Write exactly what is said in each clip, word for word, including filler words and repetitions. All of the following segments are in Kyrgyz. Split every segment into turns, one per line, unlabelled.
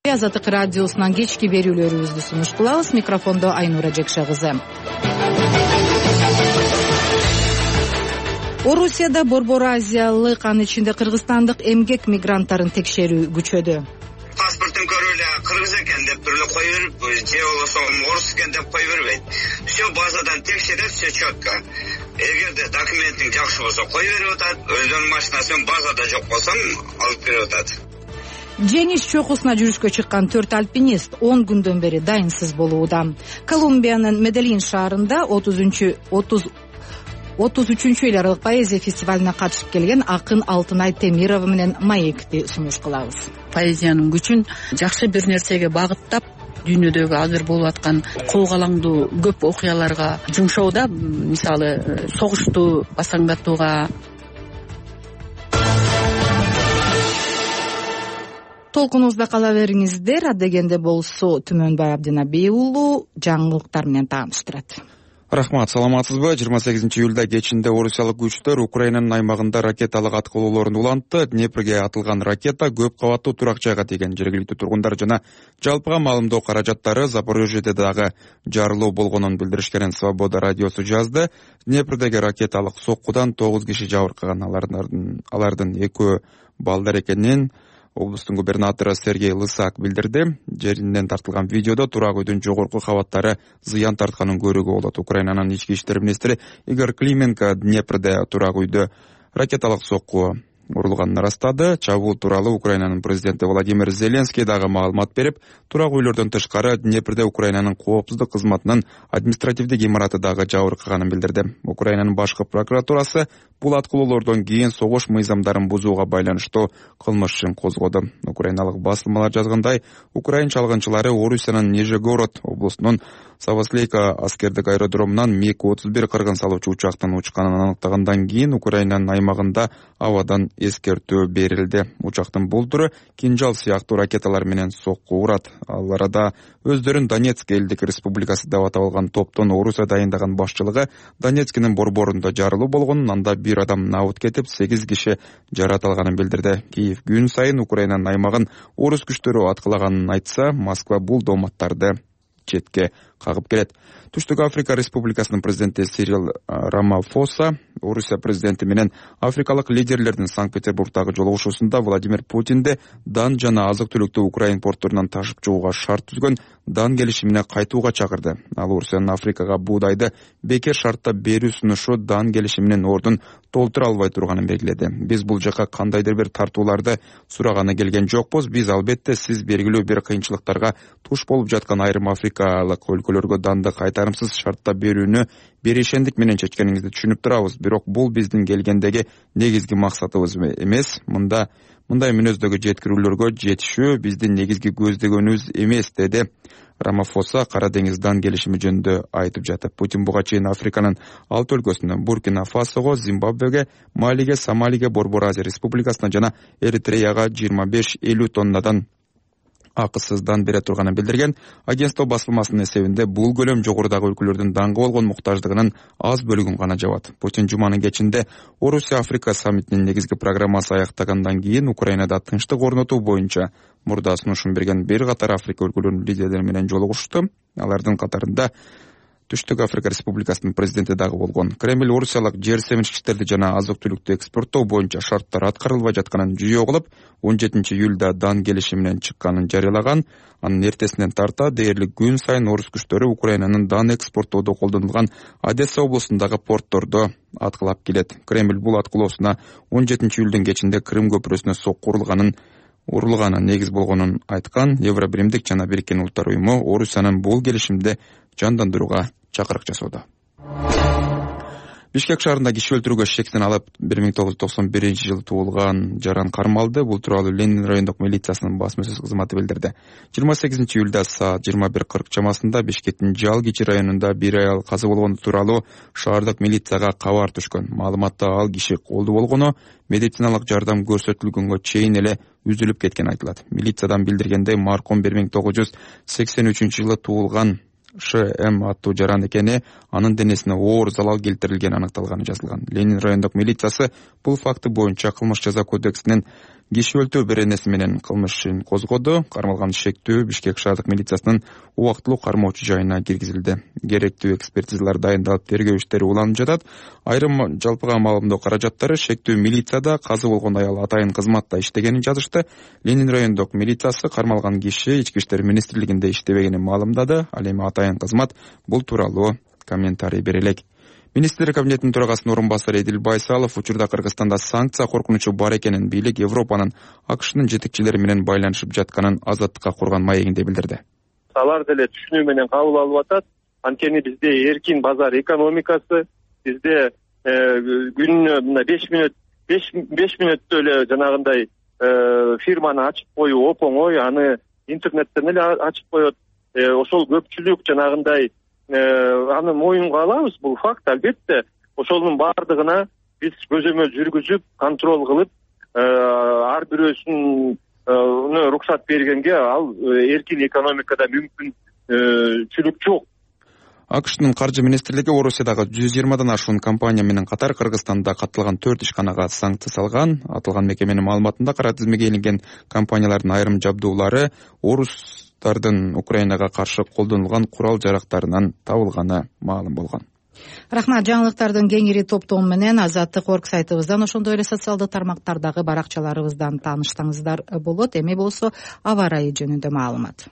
Азаттык радиосунан кечки берүүлөрүбүздү сунуш кылабыз. Микрофондо Айнура Жекше кызы. Орусияда Борбор Азиялык, анын ичинде кыргызстандык эмгек мигранттарын текшерүү күчөдү.
Паспортун көрүп эле кыргыз экен деп бир эле кой берип, же болбосо орус экен деп кой бербейт. Все базадан текшерет, все четко. Эгерде документиң жакшы болсо кой берип атат, өздөрүнүн машинасын базада жок болсо алып берип атат.
Жеңиш чокусуна жүрүшкө чыккан төрт альпинист он күндөн бери дайынсыз болууда. Колумбиянын Меделин шаарында отузунчу отуз үчүнчү эл аралык поэзия фестивалине катышып келген акын Алтынай Темирова менен маекти сунуш кылабыз.
Поэзиянын күчүн жакшы бир нерсеге багыттап, дүйнөдөгү азыр болуп аткан кол калаңдуу көп окуяларга жумшоодо, мисалы согушту басаңдатууга.
Толкунубузда кала бериңиздер. Адегенде болсо Түмөнбай Абдинабей уулу жаңылыктар менен тааныштырат.
Рахмат, саламатсызбы? жыйырма сегизинчи июлда кечинде орусиялык күчтөр Украинанын аймагында ракеталык аткылоолорун улантты. Днепрге атылган ракета көп кабаттуу турак жайга тийген. Жергиликтүү тургундар жана жалпыга маалымдоо каражаттары Запорожьеде дагы жарылуу болгонун билдиришкен. Свобода радиосу жазды. Днепрдеги ракеталык соккудан тогуз киши жабыркаган. Алардын алардын экөө балдар экенин облустун губернатору Сергей Лысак билдирди. Жеринен тартылган видеодо турак үйдүн жогорку кабаттары зыян тартканын көрүүгө болот. Украинанын ички иштер министри Игорь Клименко Днепрде турак үйдө ракеталык сокку урулганын ырастады. Чабуул тууралуу Украинанын президенти Владимир Зеленский дагы маалымат берип, турак үйлөрдөн тышкары Днепрде Украинанын коопсуздук кызматынын административдик имараты дагы жабыркаганын билдирди. Украинанын башкы прокуратурасы бул аткылоолордон кийин согуш мыйзамдарын бузууга байланыштуу кылмыш ишин козгоду. Украиналык басылмалар жазгандай, украин чалгынчылары Орусиянын Нижегород облусунун Савослейка аскердик аэродромунан миг отуз бир кыргын салуучу учактын учканын аныктагандан кийин Украинанын аймагында абадан эскертүү берилди. Учактын бул түрү кинжал сыяктуу ракеталар менен сокку урат. Ал арада өздөрүн Донецк элдик республикасы деп аталган топтон Орусия дайындаган башчылыгы Донецктин борборунда жарылуу болгонун, анда бир адам набыт кетип, сегиз киши жарат алганын билдирди. Киев күн сайын Украинанын аймагын орус күчтөрү аткылаганын айтса, Москва бул дооматтарды четке кагып келет. Түштүк Африка Республикасынын президенти Сирил Рамафоса Орусия президенти менен африкалык лидерлердин Санкт-Петербургдагы жолугушуусунда Владимир Путинди дан жана азык-түлүктү Украин порттарынан ташып чыгууга шарт түзгөн дан келишимине кайтууга чакырды. Ал Орусиянын Африкага буудайды бекер шартта берүү сунушу дан келишиминин ордун толтура албай турганын белгиледи. Биз бул жака кандайдыр бир тартууларды сураганы келген жокпуз. Биз албетте сиз белгилүү бир кыйынчылыктарга туш болуп жаткан айрым африкалык өлкөлөргө данды кайтарымсыз шартта берүүнү беришендик менен чечкениңизди түшүнүп турабыз. Бирок бул биздин келгендеги негизги максатыбыз эмес. Мында мындай мүнөздөгү жеткирүүлөргө жетишүү биздин негизги көздөгөнүбүз эмес, деди Рамафоса Кара деңиз дан келишими жөнүндө айтып жатып. Путин буга чейин Африканын алты өлкөсүнө, Буркина Фасого, Зимбабвеге, Малиге, Сомалиге, Борбор Азия Республикасына жана Эритреяга жыйырма беш элүү тоннадан акысыз дан бере турганын билдирген. Агентство басылмасынын эсебинде бул көлөм жогорудагы өлкөлөрдүн данга болгон муктаждыгынын аз бөлүгүн гана жабат. Путин жуманын кечинде Орусия Африка саммитинин негизги программасы аяктагандан кийин Украинада тынчтык орнотуу боюнча мурда сунушун берген бир катар Африка өлкөлөрүнүн лидерлери менен жолугушту. Алардын катарында Түштүк Африка Республикасынын президенти дагы болгон. Кремль орусиялык жер семирткичтерди жана азык-түлүктү экспорттоо боюнча шарттар аткарылбай жатканын жүйө кылып, он жетинчи июлда дан келишиминен чыкканын жарыялаган. Анын эртесинен тарта дээрлик күн сайын орус күчтөрү Украинанын дан экспорттоодо колдонулган Одесса облусундагы порттордо аткылап келет. Кремль бул аткылоосуна он жетинчи июлдун кечинде Крым көпүрөсүнө сокку урулганын урулганы негиз болгонун айткан. Евробиримдик жана Бириккен Улуттар уюму Орусиянын бул келишимди жандандырууга чакырык жасоодо. Бишкек шаарында киши өлтүрүүгө шектен алып бир миң тогуз жүз токсон биринчи жылы туулган Жаран кармалды. Бул тууралуу Ленин райондук милициясынын басма сөз кызматы билдирди. жыйырма сегизинчи июлда саат жыйырма бир кырк чамасында Бишкектин Жалгичи районунда бир аял каза болгону тууралуу шаардык милицияга кабар түшкөн. Маалыматта ал киши колду болгону, медициналык жардам көрсөтүлгөнгө чейин эле үзүлүп кеткен айтылат. Милициядан билдиргендей, маркум бир миң тогуз жүз сексен үчүнчү жылы туулган Ш М аттуу жаран экени, анын денесине оор залал келтирилгени аныкталганы жазылган. Ленин райондук милициясы бул факты боюнча кылмыш жаза кодексинин киши өлтөө беренеси менен кылмыш ишин козгоду. Кармалган шектүү Бишкек шаардык милициясынын убактылуу кармоочу жайына киргизилди. Керектүү экспертизалар дайындалып тергөө иштери уланып жатат. Айрым жалпыга маалымдоо каражаттары шектүү милицияда казы болгон аял атайын кызматта иштегенин жазышты. Ленин райондук милициясы кармалган киши Ички иштер министрлигинде иштебегенин маалымдады. Ал эми атайын кызмат бул тууралуу комментарий бере элек. Министрлер кабинетинин төрагасынын орун басары Эдил Байсалов учурда Кыргызстанда санкция коркунучу бар экенин, бийлик Европанын АКШнын жетекчилери менен байланышып жатканын Азаттыкка курган маегинде билдирди.
Алар деле түшүнүү менен кабыл алып атат. Анткени бизде эркин базар экономикасы, бизде күнүнө мына беш мүнөт беш мүнөттө эле жанагындай фирманы ачып коюу оп оңой, аны интернеттен эле ачып коет. Ошол көпчүлүк жанагындай аны моюнга алабыз, бул факт. Албетте ошонун баардыгына биз көзөмөл жүргүзүп, контроль кылып, ар бирөөсүн уруксат бергенге ал эркин экономикада мүмкүнчүлүк жок.
АКШнын каржы министрлиги Орусиядагы жүз жыйырмадан ашуун компания менен катар Кыргызстанда катталган төрт ишканага санкция салган. Аталган мекеменин маалыматында кара тизмеге илинген компаниялардын айрым жабдуулары орустардын Украинага каршы колдонулган курал жарактарынан табылганы маалым болгон.
Рахмат. Жаңылыктардын кеңири топтому менен Азаттык орг сайтыбыздан, ошондой эле социалдык тармактардагы баракчаларыбыздан тааныштаңыздар болот. Эми болсо аба ырайы жөнүндө маалымат.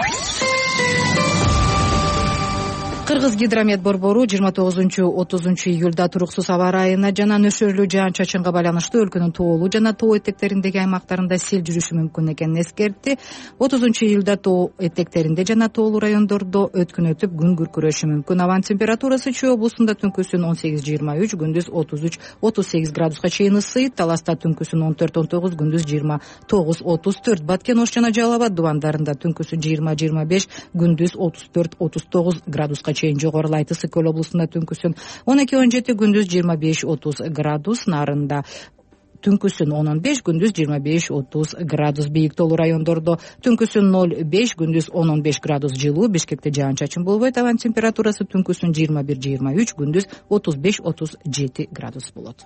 Кыргыз гидромет борбору жыйырма тогузунчу отузунчу июлда туруксуз аба ырайына жана нөшөрлүү жаан-чачынга байланыштуу өлкөнүн тоолуу жана тоо этектериндеги аймактарында сел жүрүшү мүмкүн экенин эскертти. отузунчу июлда тоо этектеринде жана тоолуу райондордо өткүн өтүп күн күркүрөшү мүмкүн. Абанын температурасы Чүй облусунда түнкүсүн он сегиз жыйырма үч, күндүз отуз үч отуз сегиз градуска чейин ысыйт. Таласта түнкүсүн он төрт он тогуз, күндүз жыйырма тогуз отуз төрт. Баткен, Ош жана Жалал Абад дубандарында түнкүсүн жыйырма жыйырма беш, күндүз отуз төрт отуз тогуз градуска чейин жогорулайт. Ысык Көл облусунда түнкүсүн он эки он жети, күндүз жыйырма беш отуз градус. Нарында түнкүсүн он он беш, күндүз жыйырма беш отуз градус. Бийик тоолуу райондордо түнкүсүн ноль беш, күндүз он он беш градус жылуу. Бишкекте жаан-чачын болбойт. Абанын температурасы түнкүсүн жыйырма бир жыйырма үч, күндүз отуз беш отуз жети градус болот.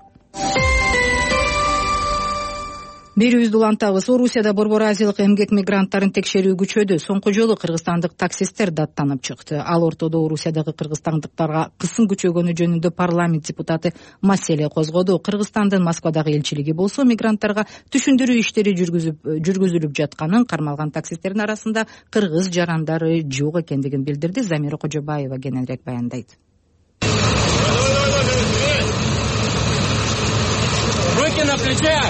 Берүүбүздү улантабыз. Орусияда Борбор Азиялык эмгек мигранттарын текшерүү күчөдү. Соңку жолу кыргызстандык таксисттер даттанып чыкты. Ал ортодо Орусиядагы кыргызстандыктарга кысым күчөгөнү жөнүндө парламент депутаты маселе козгоду. Кыргызстандын Москвадагы элчилиги болсо мигранттарга түшүндүрүү иштери жүргүзүп жүргүзүлүп жатканын, кармалган таксисттердин арасында кыргыз жарандары жок экендигин билдирди. Замира Кожобаева кененирээк баяндайт.
Руки на плечах!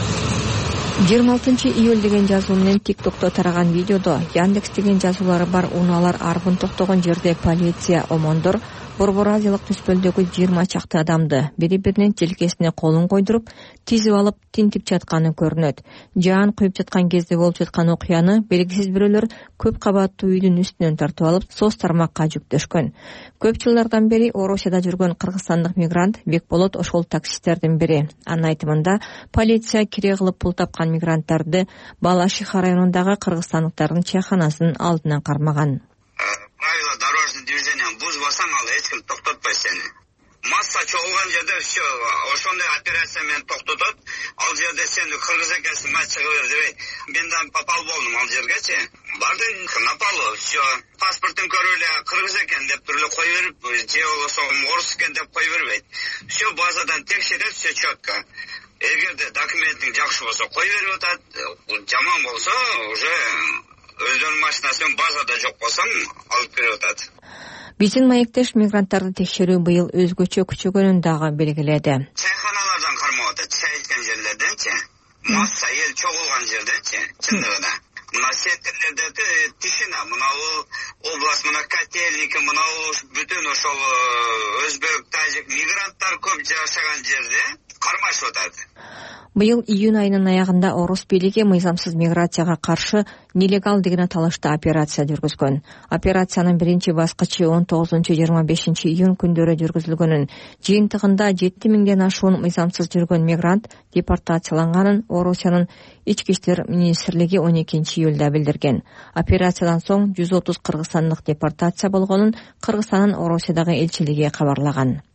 жыйырма алтынчы июль деген жазуу менен тиктокто тараган видеодо Яндекс деген жазуулары бар унаалар арбын токтогон жерде полиция омондор Борбор Азиялык түспөлдөгү жыйырма чакты адамды бири-биринин желкесине колун койдуруп, тизип алып тинтип жатканы көрүнөт. Жаан куюп жаткан кезде болуп жаткан окуяны белгисиз бирөөлөр көп кабаттуу үйдүн үстүнөн тартып алып, соц тармакка жүктөшкөн. Көп жылдардан бери Орусияда жүргөн кыргызстандык мигрант Бекболот ошол таксисттердин бири. Анын айтымында, полиция кире кылып пул тапкан мигранттарды Балашиха районундагы кыргызстандыктардын чайханасынын алдынан кармаган.
Правила дорожного движения бузбасаң, ал эч ким токтотпойт сени. Масса чогулган жерде все ошондой операция менен токтотот. Ал жерде сен кыргыз экенсиң, ма чыгып бер дебейт. Мен да попал болдум ал жергечи. Бардым, напалы, все. Паспортун көрүп эле кыргыз экен деп туруп эле кой берип, же болбосо орус экен деп кой бербейт. Все базадан текшерет, все четко. Эгерде документиң жакшы болсо кой берип атат, жаман болсо уже өздөрүнүн машинасымен базада жок болсоң алып берип атат.
Биздин маектеш мигранттарды текшерүү быйыл өзгөчө күчөгөнүн дагы белгиледи.
Чайханалардан кармап атат, чай ичкен жерлерденчи, масса эл чогулган жерденчи, чындыгында. Мына сектерлерде тишина, мына область, мына котельники, мына бүтүн ошол өзбек, тажик мигранттар көп жашаган жерде кармашып атат.
Быйыл июнь айынын аягында орус бийлиги мыйзамсыз миграцияга каршы нелегал деген аталышта операция жүргүзгөн. Операциянын биринчи баскычы он тогузунчу жыйырма бешинчи июнь күндөрү жүргүзүлгөнүн, жыйынтыгында жети миңден ашуун мыйзамсыз жүргөн мигрант депортацияланганын Орусиянын ички иштер министрлиги он экинчи июлда билдирген. Операциядан соң жүз отуз кыргызстандык депортация болгонун Кыргызстандын Орусиядагы элчилиги кабарлаган.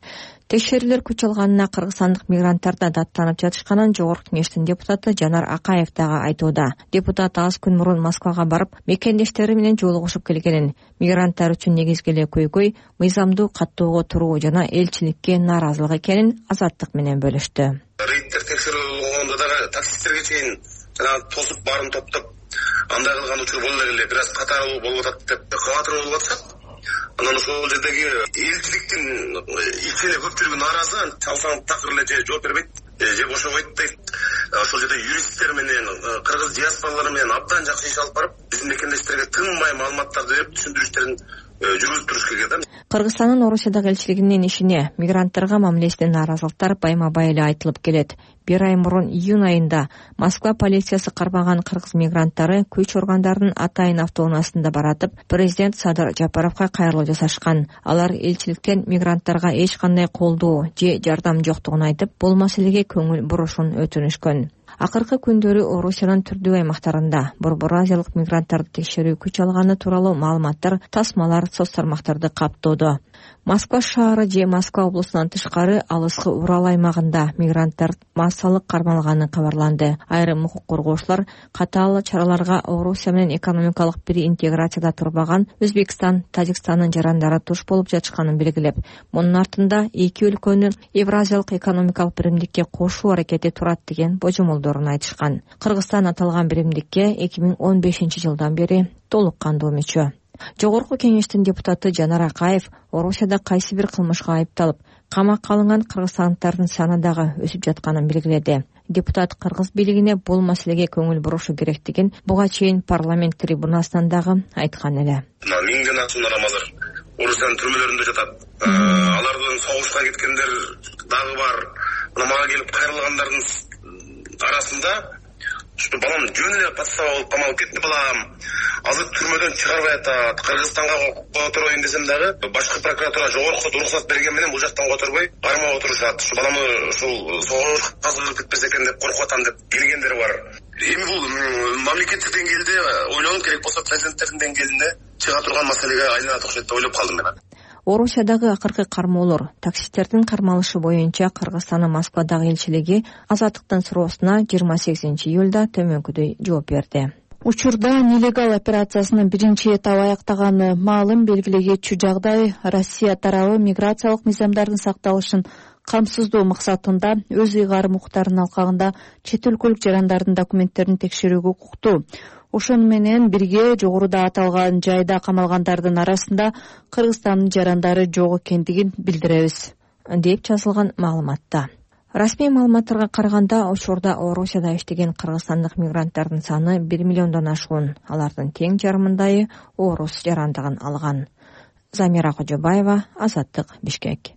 Текшерүүлөр күч алганына кыргызстандык мигранттар да даттанып жатышканын Жогорку Кеңештин депутаты Жанар Акаев дагы айтууда. Депутат аз күн мурун Москвага барып, мекендештери менен жолугушуп келгенин, мигранттар үчүн негизги эле көйгөй мыйзамдуу каттоого туруу жана элчиликке нааразылык экенин Азаттык менен бөлүштү.
Рейдтер текшерүүгөндө дагы таксисттерге чейин жана тосуп баарын топтоп андай кылган учур боло эле, бир аз катар болуп атат деп кабатыр болуп атышат. Анан ошол жердеги элчиликтин ичи эле көпчүлүгү нааразы, чалсаң такыр эле же жооп бербейт, же бошобойт дейт. Ошол жерде юристтер менен, кыргыз диаспоралары менен абдан жакшы иш алып барып, биздин мекендештерге тынбай маалыматтарды берип, түшүндүрүштерин жүргүзүп туруш керек.
Кыргызстандын Орусиядагы элчилигинин ишине мигранттарга мамилесине нааразылыктар байма-бай эле айтылып келет. Бир ай мурун июнь айында Москва полициясы кармаган кыргыз мигранттары күч органдарынын атайын автоунаасында баратып, президент Садыр Жапаровго кайрылуу жасашкан. Алар элчиликтен мигранттарга эч кандай колдоо же жардам жоктугун айтып, бул маселеге көңүл бурушун өтүнүшкөн. Акыркы күндөрү Орусиянын түрдүү аймактарында Борбор Азиялык мигранттарды текшерүү күч алганы тууралуу маалыматтар, тасмалар соц тармактарды каптоодо. Москва шаары же Москва облусунан тышкары алыскы Урал аймагында мигранттар массалык кармалганы кабарланды. Айрым укук коргоочулар катаал чараларга Орусия менен экономикалык бир интеграцияда турбаган Өзбекстан, Тажикстандын жарандары туш болуп жатышканын белгилеп, мунун артында эки өлкөнү Евразиялык экономикалык биримдикке кошуу аракети турат деген божомолдорун айтышкан. Кыргызстан аталган биримдикке эки миң он бешинчи жылдан бери толук кандуу мүчө. Жогорку Кеңештин депутаты Жанар Акаев Орусияда кайсы бир кылмышка айыпталып, камакка алынган кыргызстандыктардын саны дагы өсүп жатканын белгиледи. Депутат кыргыз бийлигине бул маселеге көңүл бурушу керектигин буга чейин парламент трибунасынан дагы айткан эле.
Миңден ашуун адам азыр Орусиянын түрмөлөрүндө жатат. Алардын согушка кеткендер дагы бар. Мага келип кайрылгандардын арасында Что балам жөн эле подстава болуп камалып кетти балам. Азыр түрмөдөн чыгарбай атат. Кыргызстанга котороюн десем дагы башкы прокуратура жогорку уруксат берген менен бул жактан которбой кармап отурушат. Ушу баламы ушул согуш казылып кетпесе экен деп коркуп атам деп келгендер бар. Эми бул мамлекеттик деңгээлде ойлонуп керек болсо президенттердин деңгээлинде чыга турган маселеге айланат окшойт деп ойлоп калдым мен.
Орусиядагы акыркы кармоолор, таксисттердин кармалышы боюнча Кыргызстандын Москвадагы элчилиги Азаттыктын суроосуна жыйырма сегизинчи июлда төмөнкүдөй жооп берди.
Учурда нелегал операциясынын биринчи этабы аяктаганы маалым белгилегечү жагдай Россия тарабы миграциялык мыйзамдардын сакталышын камсыздоо максатында өз ыйгарым укуктарынын алкагында чет өлкөлүк жарандардын документтерин текшерүүгө укуктуу. Ошону менен бирге жогоруда аталган жайда камалгандардын арасында Кыргызстандын жарандары жок экендигин билдиребиз, деп жазылган маалыматта. Расмий маалыматтарга караганда, учурда Орусияда иштеген кыргызстандык мигранттардын саны бир миллиондон ашуун. Алардын тең жарымындайы орус жарандыгын алган. Замира Кожобаева, Азаттык, Бишкек.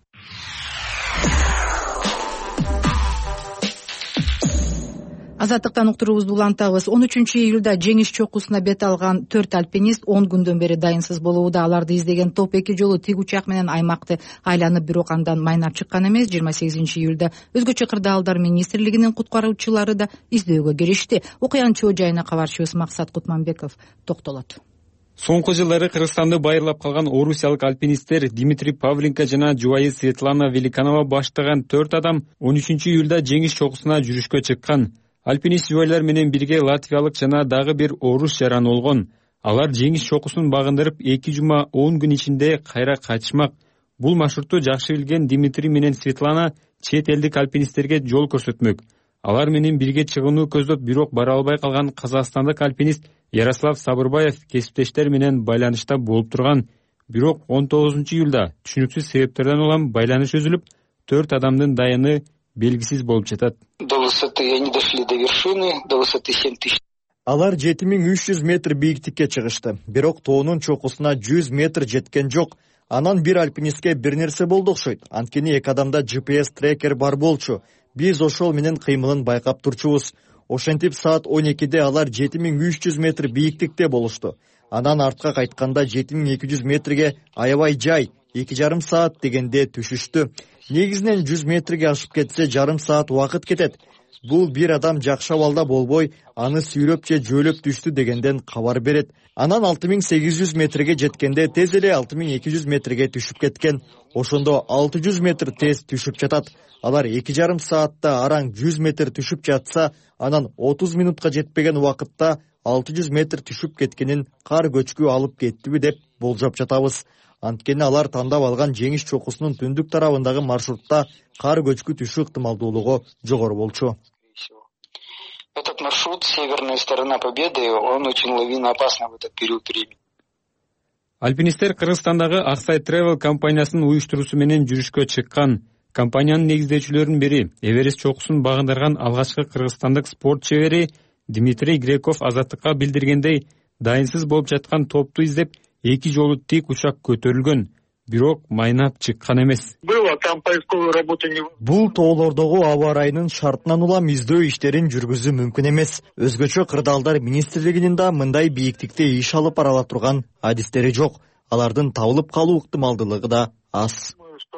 Азаттыктан уктуруубузду улантабыз. он үчүнчү июлда жеңиш чокусуна бет алган төрт альпинист он күндөн бери дайынсыз болууда. Аларды издеген топ эки жолу тиг учак менен аймакты айланып, бирок андан майнап чыккан эмес. жыйырма сегизинчи июлда өзгөчө кырдаалдар министрлигинин куткаруучулары да издөөгө киришти. Окуянын чоо жайына кабарчыбыз Максат Кутманбеков токтолот.
Соңку жылдары Кыргызстанды байырлап калган орусиялык альпинисттер Дмитрий Павленко жана жубайы Светлана Великанова баштаган төрт адам он үчүнчү июлда жеңиш чокусуна жүрүшкө чыккан. Альпинист жубайлар менен бирге латвиялык жана дагы бир орус жаран болгон. Алар жеңиш чокусун багындырып эки жума он күн ичинде кайра кайтышмак. Бул маршрутту жакшы билген Дмитрий менен Светлана чет элдик альпинисттерге жол көрсөтмөк. Алар менен бирге чыгууну көздөп, бирок бара албай калган казакстандык альпинист Ярослав Сабырбаев кесиптештер менен байланышта болуп турган. Бирок он тогузунчу июлда түшүнүксүз себептерден улам байланыш үзүлүп, төрт адамдын дайыны белгисиз болуп жатат.
До высоты они дошли до вершины, до высоты семь тысяч.
Алар жети миң үч жүз метр бийиктикке чыгышты. Бирок тоонун чокусуна жүз метр жеткен жок. Анан бир альпинистке бир нерсе болду окшойт. Анткени эки адамда джи пи эс трекер бар болчу. Биз ошол менен кыймылын байкап турчубуз. Ошентип саат он экиде алар жети миң үч жүз метр бийиктикте болушту. Анан артка кайтканда жети миң эки жүз метрге аябай жай, эки жарым саат дегенде түшүштү. Негизинен жүз метрге ашып кетсе жарым саат убакыт кетет. бул бир адам жакшы абалда болбой, аны сүйрөп же жөөлөп түштү дегенден кабар берет. Анан алты миң сегиз жүз метрге жеткенде тез эле алты миң эки жүз метрге түшүп кеткен. Ошондо алты жүз метр тез түшүп жатат. Алар эки жарым саатта араң жүз метр түшүп жатса, анан отуз минутка жетпеген убакытта алты жүз метр түшүп кеткенин кар көчкү алып кеттиби деп болжоп жатабыз. Анткени алар тандап алган жеңиш чокусунун түндүк тарабындагы маршрутта кар көчкү түшүү ыктымалдуулугу жогору болчу.
Этот маршрут, северная сторона Победы, он очень лавиноопасный в этот период времени.
Альпинисттер Кыргызстандагы Аксай Travel компаниясынын уюштуруусу менен жүрүшкө чыккан. Компаниянын негиздөөчүлөрүнүн бири Эверест чокусун багындырган алгачкы кыргызстандык спорт чебери Дмитрий Греков Азаттыкка билдиргендей, дайынсыз болуп жаткан топту издеп эки жолу тик учак көтөрүлгөн, бирок майнап чыккан эмес.
Бул тоолордогу аба ырайынын шартынан улам издөө иштерин жүргүзүү мүмкүн эмес. Өзгөчө кырдаалдар министрлигинин да мындай бийиктикте иш алып бара турган адистери жок. Алардын табылып калуу ыктымалдуулугу да аз.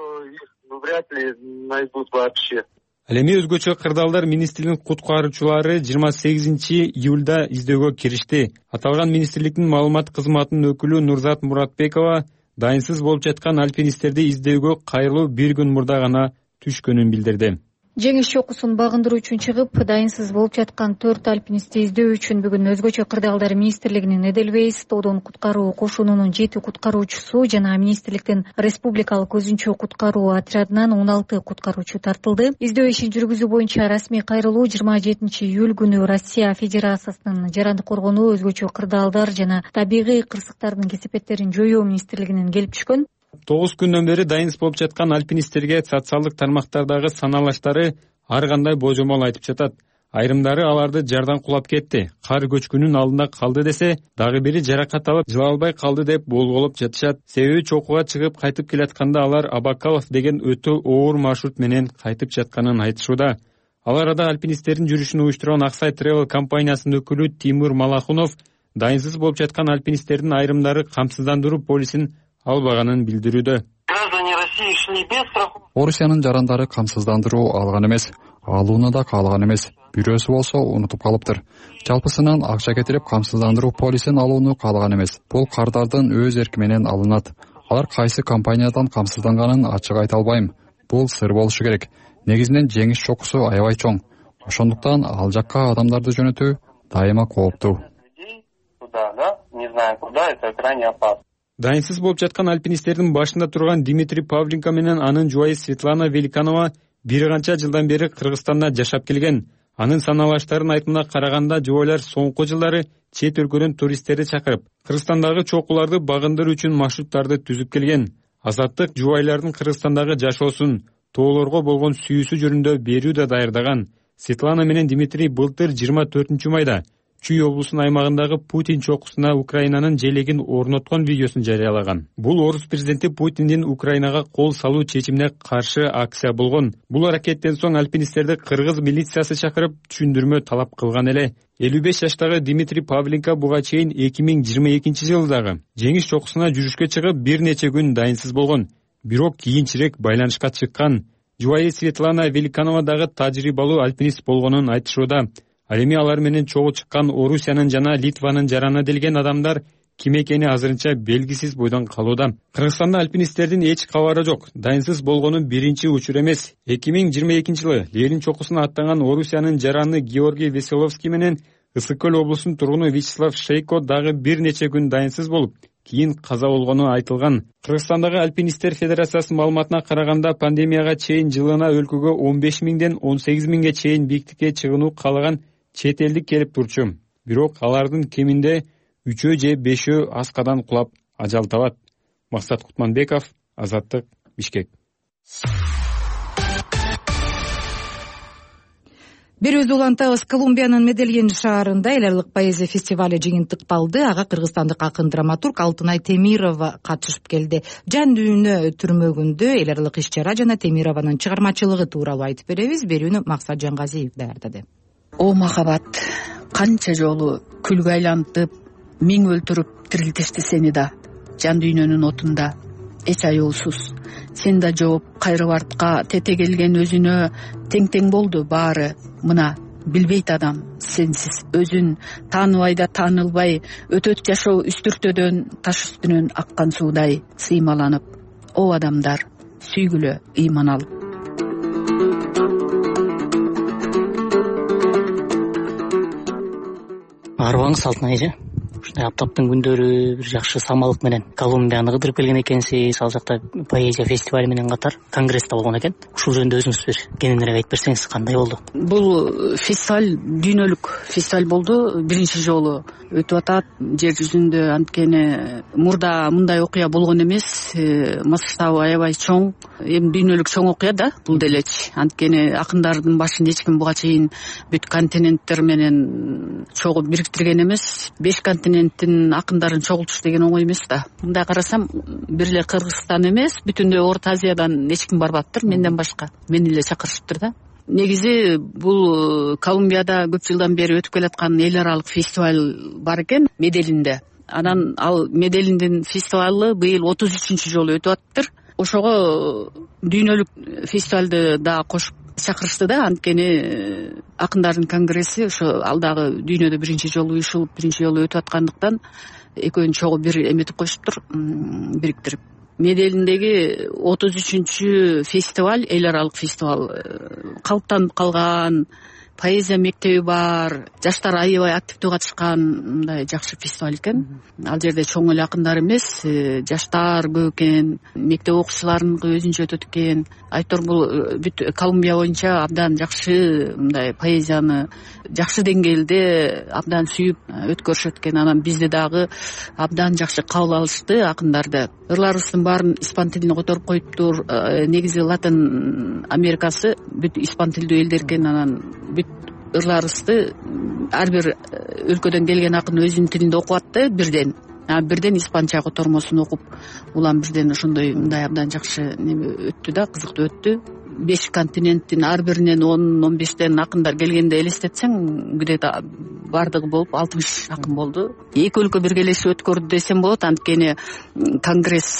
Ал эми өзгөчө кырдаалдар министрлигинин куткаруучулары жыйырма сегизинчи июлда издөөгө киришти. Аталган министрликтин маалымат кызматынын өкүлү Нурзат Муратбекова дайынсыз болуп жаткан альпинисттерди издөөгө кайрылуу бир күн мурда гана түшкөнүн билдирди.
Жеңиш чокусун багындыруу үчүн чыгып, дайынсыз болуп жаткан төрт альпинистти издөө үчүн бүгүн өзгөчө кырдаалдар министрлигинин Эдельвейс тоодон куткаруу кошунунун жети куткаруучусу жана министрликтин республикалык өзүнчө куткаруу отрядынан он алты куткаруучу тартылды. Издөө ишин жүргүзүү боюнча расмий кайрылуу жыйырма жетинчи июль күнү Россия Федерациясынын жарандык коргонуу, өзгөчө кырдаалдар жана табигый кырсыктардын кесепеттерин жоюу министрлигинен келип түшкөн.
тогуз күндөн бери дайынсыз болуп жаткан альпинисттерге социалдык тармактардагы саналаштары ар кандай божомол айтып жатат. Айрымдары аларды жардан кулап кетти, кар көчкүнүн алдында калды десе, дагы бири жаракат алып жыла албай калды деп болголоп жатышат. Себеби чокуга чыгып кайтып келатканда алар Абакалов деген өтө оор маршрут менен кайтып жатканын айтышууда. Ал арада альпинисттердин жүрүшүн уюштурган Аксай Travel компаниясынын өкүлү Тимур Малахунов дайынсыз болуп жаткан альпинисттердин айрымдары камсыздандыруу полисин албаганын билдирүүдө.
Орусиянын жарандары камсыздандыруу алган эмес, алууну да каалаган эмес. Бирөөсү болсо унутуп калыптыр. Жалпысынан акча кетирип камсыздандыруу полисин алууну каалаган эмес. Бул кардардын өз эрки менен алынат. Алар кайсы компаниядан камсызданганын ачык айта албайм. Бул сыр болушу керек. Негизинен жеңиш чокусу аябай чоң. Ошондуктан ал жакка адамдарды жөнөтүү дайыма кооптуу.
Дайынсыз болуп жаткан альпинисттердин башында турган Дмитрий Павленко менен анын жубайы Светлана Великанова бир канча жылдан бери Кыргызстанда жашап келген. Анын саналаштарын айтымына караганда жубайлар соңку жылдары чет өлкөдөн туристтерди чакырып, Кыргызстандагы чокуларды багындыруу үчүн маршруттарды түзүп келген. Азаттык жубайлардын Кыргызстандагы жашоосун, тоолорго болгон сүйүүсү жөнүндө берүү да даярдаган. Светлана менен Дмитрий былтыр жыйырма төртүнчү майда Чүй облусунун аймагындагы Путин чокусуна Украинанын желегин орноткон видеосун жарыялаган. Бул орус президенти Путиндин Украинага кол салуу чечимине каршы акция болгон. Бул аракеттен соң альпинисттерди кыргыз милициясы чакырып түшүндүрмө талап кылган эле. элүү беш жаштагы Дмитрий Павленко буга чейин эки миң жыйырма экинчи жылдагы жеңиш чокусуна жүрүшкө чыгып бир нече күн дайынсыз болгон. Бирок кийинчерээк байланышка чыккан. Жубайы Светлана Великанова дагы тажрыйбалуу альпинист болгонун айтышууда. Ал эми алар менен чогуу чыккан Орусиянын жана Литванын жараны делген адамдар ким экени азырынча белгисиз бойдон калууда. Кыргызстанда альпинисттердин эч кабары жок. Дайынсыз болгону биринчи учур эмес. эки миң жыйырма экинчи жылы Ленин чокусуна аттанган Орусиянын жараны Георгий Веселовский менен Ысык көл облусунун тургуну Вячеслав Шейко дагы бир нече күн дайынсыз болуп, кийин каза болгону айтылган. Кыргызстандагы альпинисттер федерациясынын маалыматына караганда пандемияга чейин жылына өлкөгө он беш миңден он сегиз миңге чейин бийиктикке чыгууну каалаган чет элдик келип турчу. Бирок алардын кеминде үчөө же бешөө аскадан кулап ажал табат. Максат Кутманбеков, Азаттык, Бишкек.
Берүүбүздү улантабыз. Колумбиянын Медельин шаарында эл аралык поэзия фестивале жыйынтыкталды. Ага кыргызстандык акын драматург Алтынай Темирова катышып келди. Жан дүйнө түрмөгүндө эл аралык иш-чара жана Темированын чыгармачылыгы тууралуу айтып беребиз. Берүүнү Максат Жангазиев даярдады.
О махабат, канча жолу күлгө айлантып, миң өлтүрүп тирилтишти сени да, жан дүйнөнүн отунда, эч аяусуз. Сен да жооп кайрып артка, тете келген өзүнө, тең-тең болду баары. мына билбейт адам сенсиз өзүн тааныбай да таанылбай өтөт жашоо үстүртөдөн таш үстүнөн аккан суудай сыймаланып. О адамдар, сүйгүлө ыйман алып.
Арыбаңыз Алтынай эже. Ушундай аптаптын күндөрү бир жакшы самалык менен Колумбияны кыдырып келген экенсиз. Ал жакта поэзия фестивали менен катар конгресс да болгон экен. Ушул жөнүндө өзүңүз бир кененирээк айтып берсеңиз кандай болду?
Бул фестиваль дүйнөлүк фестиваль болду. Биринчи жолу өтүп атат жер жүзүндө. Анткени мурда мындай окуя болгон эмес, масштабы аябай чоң. Эми дүйнөлүк чоң окуя да бул делечи. Анткени акындардын башын эч ким буга чейин бүт континенттер менен чогуу бириктирген эмес. Беш континенттин акындарын чогултуш деген оңой эмес да. Мындай карасам бир эле Кыргызстан эмес, бүтүндөй Орто Азиядан эч ким барбаптыр менден башка. Мени эле чакырышыптыр да. Негизи бул Колумбияда көп жылдан бери өтүп келаткан эл аралык фестиваль бар экен Меделинде. Анан ал Меделиндин фестивалы быйыл отуз үчүнчү жолу өтүп атыптыр. Ошого дүйнөлүк фестивалды да кошуп чакырышты да. Анткени акындардын конгресси ошо алдагы дүйнөдө биринчи жолу уюшулуп, биринчи жолу өтүп аткандыктан экөөнү чогуу бир эметип коюшуптур, бириктирип. Меделиндеги отуз үчүнчү фестиваль, эл аралык фестиваль калыптанып калган, поэзия мектеби бар, жаштар аябай активдүү катышкан мындай жакшы фестиваль экен. Ал жерде чоң эле акындар эмес, жаштар көп экен, мектеп окуучуларыныкы өзүнчө өтөт экен. Айтор бул бүт Колумбия боюнча абдан жакшы мындай поэзияны жакшы деңгээлде абдан сүйүп өткөрүшөт экен. Анан бизди дагы абдан жакшы кабыл алышты акындарды. Ырларыбыздын баарын испан тилине которуп коюптур. Негизи Латын Америкасы бүт испан тилдүү элдер экен. Анан бүт ырларыбызды ар бир өлкөдөн келген акын өзүнүн тилинде окуп атты бирден. Бирден испанча котормосун окуп, улам бирден ошондой мындай абдан жакшы неме өттү да, кызыктуу өттү. Беш континенттин ар биринен он он бештен акындар келгенде элестетсең, где-то бардыгы болуп алтымыш акын болду. Эки өлкө биргелешип өткөрдү десем болот. Анткени конгресс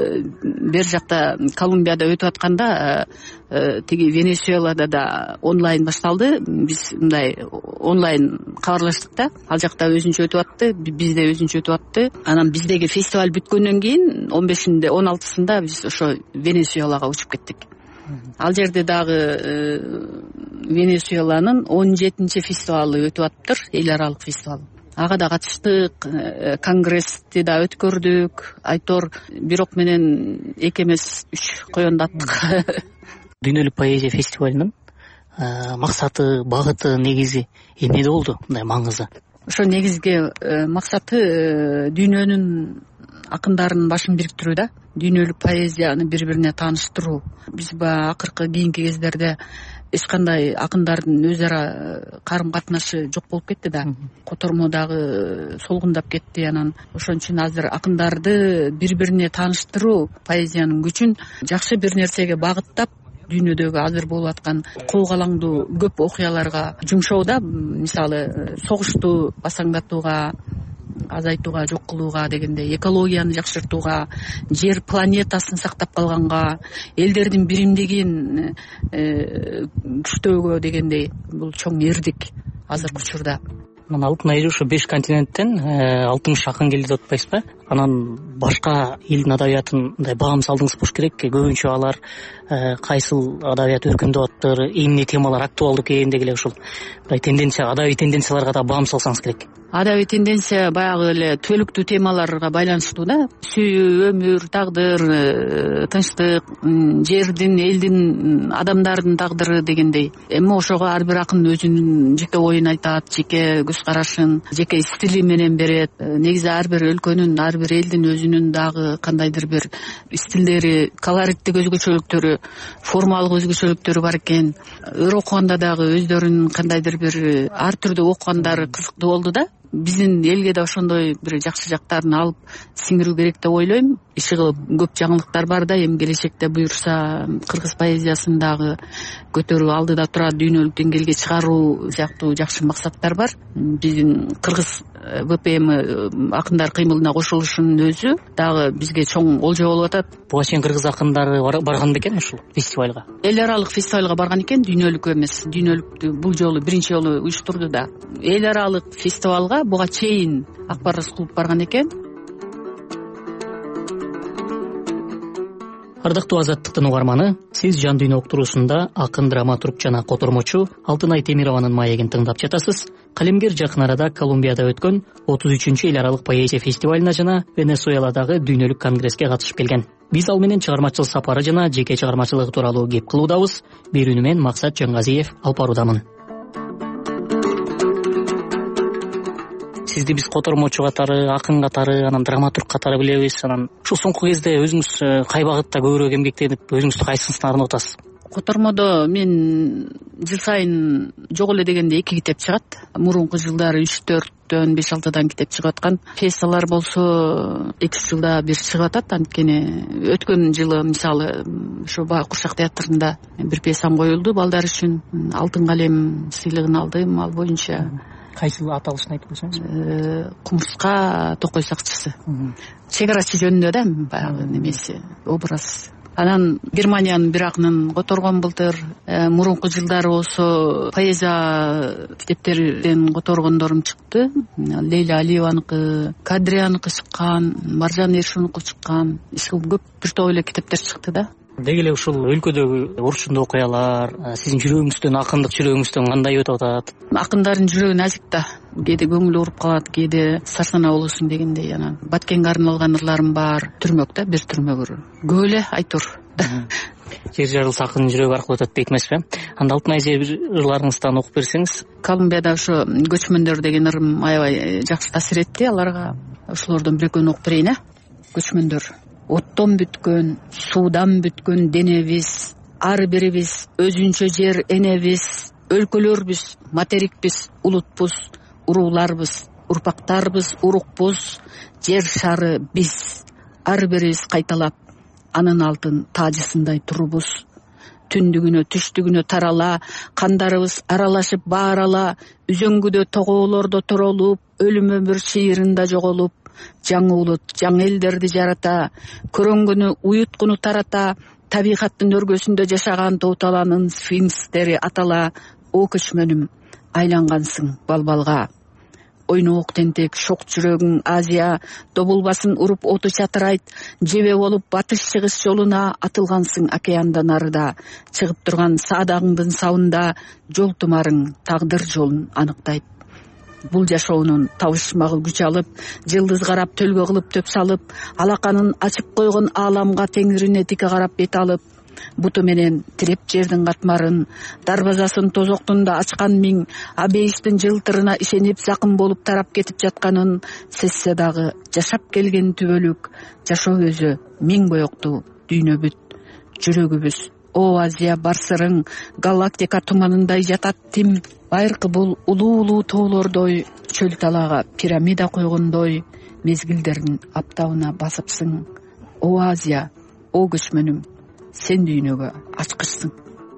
бер жакта Колумбияда өтүп атканда тиги Венесуэлада да онлайн башталды. Биз мындай онлайн кабарлаштык да. Ал жакта өзүнчө өтүп атты, бизде өзүнчө өтүп атты. Анан биздеги фестиваль бүткөндөн кийин он бешинде он алтысында биз ошо Венесуэлага учуп кеттик. Ал жерде дагы Венесуэланын он жетинчи фестивалы өтүп атыптыр, эл аралык фестиваль. Ага да катыштык, конгрессти да өткөрдүк. Айтор бирок менен эки эмес үч коёндаттык.
Дүйнөлүк поэзия фестивалынын максаты, багыты негизи эмнеде болду? Мындай маңызы.
Ошо негизги максаты дүйнөнүн акындарынын башын бириктирүү да. Дүйнөлүк поэзияны бири-бирине тааныштыруу. Биз баягы акыркы кийинки кездерде эч кандай акындардын өз ара карым катнашы жок болуп кетти да. Котормо дагы солгундап кетти. Анан ошон үчүн азыр акындарды бири-бирине тааныштыруу, поэзиянын күчүн жакшы бир нерсеге багыттап, дүйнөдөгү азыр болуп аткан коогалаңдуу көп окуяларга жумшоодо, мисалы согушту басаңдатууга, азайтууга, жок кылууга дегендей, экологияны жакшыртууга, жер планетасын сактап калганга, элдердин биримдигин күчтөөгө дегендей, бул чоң эрдик азыркы учурда.
Анан Алтынай ушу беш континенттен алтымыш акын келди деп атпайсызбы? Анан башка элдин адабиятын мындай баам салдыңыз болуш керек. Көбүнчө алар кайсыл адабият өркүндөп аттыр, эмне темалар актуалдуу экен дегеле ушул мындай тенденция, адабий тенденцияларга да баам салсаңыз керек.
Адабий тенденция баягы эле түбөлүктүү темаларга байланыштуу да. Сүйүү, өмүр, тагдыр, тынчтык, жердин, элдин, адамдардын тагдыры дегендей. Эми ошого ар бир акын өзүнүн жеке оюн айтат, жеке көз карашын, жеке стили менен берет. Негизи ар бир өлкөнүн, ар бир элдин өзүнүн дагы кандайдыр бир стилдери, колориттик өзгөчөлүктөрү, формалык өзгөчөлүктөрү бар экен. Ыр окуганда дагы өздөрүнүн кандайдыр бир ар түрдүү окугандары кызыктуу болду да. биздин элге да ошондой бир жакшы жактарын алып сиңирүү керек деп ойлойм. Иши кылып көп жаңылыктар бар да, эми келечекте буюрса кыргыз поэзиясын дагы көтөрүү, алдыда турат дүйнөлүк деңгээлге чыгаруу сыяктуу жакшы максаттар бар. Биздин кыргыз вэ пэ эм акындар кыймылына кошулушунун өзү дагы бизге чоң олжо болуп атат.
Буга чейин кыргыз акындары барган бекен ушул фестивалга?
Эл аралык фестивалга барган экен, дүйнөлүк эмес. Дүйнөлүктү бул жолу биринчи жолу уюштурду да. Эл аралык фестивалга буга чейин Акбар Рыскулов барган экен.
Ардактуу Азаттыктын угарманы, сиз Жан дүйнө уктуруусунда акын, драматург жана котормочу Алтынай Темированын маегин тыңдап жатасыз. Калемгер жакын арада Колумбияда өткөн отуз үчүнчү эл аралык поэзия фестивалына жана Венесуэладагы дүйнөлүк конгресске катышып келген. Биз ал менен чыгармачыл сапары жана жеке чыгармачылыгы тууралуу кеп кылуудабыз. Берүүнү мен Максат Жангазиев алып баруудамын. Сизди биз котормочу катары, акын катары, анан драматург катары билебиз. Анан ушул соңку кезде өзүңүз кай багытта көбүрөөк эмгектенип, өзүңүздү кайсысына арнап атасыз?
Котормодо мен жыл сайын жок эле дегенде эки китеп чыгат. Мурунку жылдары үч төрттөн беш алтыдан китеп чыгып аткан. Пьесалар болсо эки үч жылда бир чыгып атат. Анткени өткөн жылы мисалы ушу Курчак театрында бир пьесам коюлду балдар үчүн. Алтын калем сыйлыгын алдым. Ал боюнча
кайсы аталышын айтып койсоңуз?
Кумурска токой сакчысы. Чек арачы жөнүндө да баягы немеси, образ. Анан Германиянын бир акынын которгон былтыр. Мурунку жылдары болсо поэзия китептерден которгондорум чыкты. Лейла Алиеваныкы, Кадрияныкы чыккан, Маржан Эршунуку чыккан. Көп бир топ эле китептер чыкты да.
Деги эле ушул өлкөдөгү урчундуу окуялар сиздин жүрөгүңүздөн, акындык жүрөгүңүздөн кандай өтүп атат?
Акындардын жүрөгү назик да. Кээде көңүлү уруп калат, кээде сарсана болосуң дегендей. Анан Баткенге арналган ырларым бар. Түрмөк да, бир түрмөк. Көп эле айтор.
Жер жарылса акындын жүрөгү аркылуу өтөт дейт эмеспи? Анда Алтынай эже бир ырларыңыздан окуп берсеңиз.
Колумбияда ошо көчмөндөр деген ырым аябай жакшы таасир этти аларга. Ошолордон бир экөөнү окуп берейин, а? Көчмөндөр. Оттон бүткөн, суудан бүткөн денебиз, ар бирибиз өзүнчө жер энебиз, өлкөлөрбүз, материкпиз, улутпуз, урууларбыз, урпактарбыз, урукпуз, жер шары биз, ар бирибиз кайталап, анын алтын таажысындай турубуз. Түндүгүнө, түштүгүнө тарала, кандарыбыз аралашып баарала, үзөңгүдө тоголордо торолуп, өлүм өмүр чыйырында жоголуп, жаңы улут, жаңы элдерди жарата, көрөнгөнү уюткуну тарата, табигаттын өргөсүндө жашаган тоуталанын сфинкстери атала, о көчмөнүм, айлангансың балбалга. Ойноок тентек, шок жүрөгүң Азия, добулбасын уруп оту чатырайт, жебе болуп батыш-чыгыш жолуна атылгансың океандан арыда, чыгып турган саадагыңдын сабында жол тумарың тагдыр жолун аныктайт. Бул жашоонун табышмагы күч алып, жылдыз карап төлгө кылып төп салып, алаканын ачып койгон ааламга теңирине тике карап бет алып, буту менен тиреп жердин катмарын, дарбазасын тозоктун да ачкан миң, абейистин жылтырына ишенип закын болуп тарап кетип жатканын сезсе дагы жашап келген түбөлүк, жашоо өзү миң боектуу дүйнө бүт, жүрөгүбүз о Азия бар сырың, галактика туманындай жатат тим, байыркы бул улуу-улуу тоолордой, чөл талаага пирамида койгондой, мезгилдердин аптабына басыпсың. О Азия, о көчмөнүм, сен дүйнөгө ачкычсың.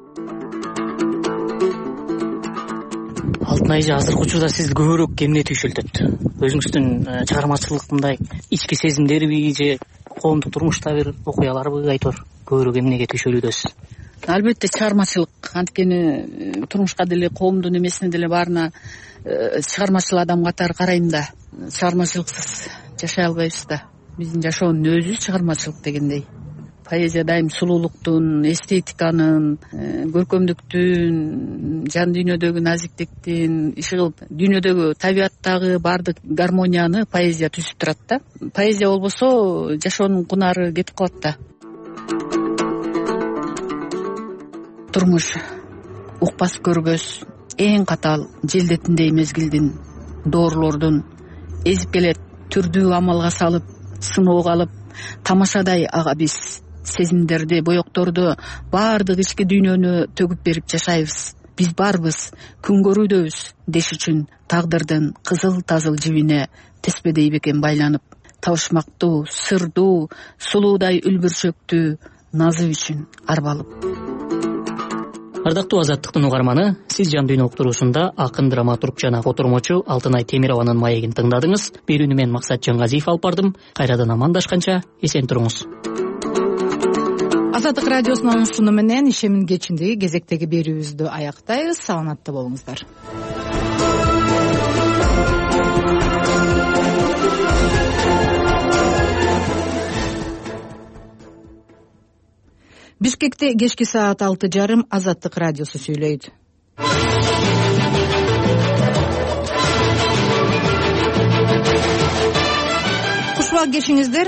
Алтынай эже, азыркы учурда сизди көбүрөөк эмне түйшөлтөт? Өзүңүздүн чыгармачылыктагы ички сезимдерби же коомдук турмушта бир окуяларбы айтор? Көбүрөөк эмнеге түйшөлүүдөсүз?
Албетте чыгармачылык. Анткени турмушка деле, коомдун эмесине деле баарына чыгармачыл адам катары карайм да. Чыгармачылыксыз жашай албайбыз да. Биздин жашоонун өзү чыгармачылык дегендей. Поэзия дайым сулуулуктун, эстетиканын, көркөмдүктүн, жан дүйнөдөгү назиктиктин, иши кылып дүйнөдөгү табияттагы баардык гармонияны поэзия түзүп турат да. Поэзия болбосо жашоонун кунары кетип калат да. Турмуш укпас көргөз, эң катаал желдетиндей мезгилдин, доорлордун эзип келет, түрдүү амалга салып, сыноого алып, тамашадай ага биз сезимдерди, боекторду, баардык ички дүйнөнү төгүп берип жашайбыз. биз барбыз күн көрүүдөбүз деш үчүн тагдырдын кызыл тазыл жибине теспедей бекен байланып, табышмактуу, сырдуу, сулуудай үлбүрчөктүү назы үчүн арбалып.
Ардактуу Азаттыктын угарманы, сиз Жан дүйнө уктуруусунда акын, драматург жана котормочу Алтынай Темированын маегин тыңдадыңыз. Берүүнү мен Максат Жангазиев алып бардым. Кайрадан амандашканча эсен туруңуз.
Азаттык радиосунун унсуну менен ишемин кечиндеги кезектеги берүүбүздү аяктайбыз. Саламатта болуңуздар. Бишкекте кечки саат алты жарым Азаттык радиосу сүйлөйт. Кушубак кешиңиздер.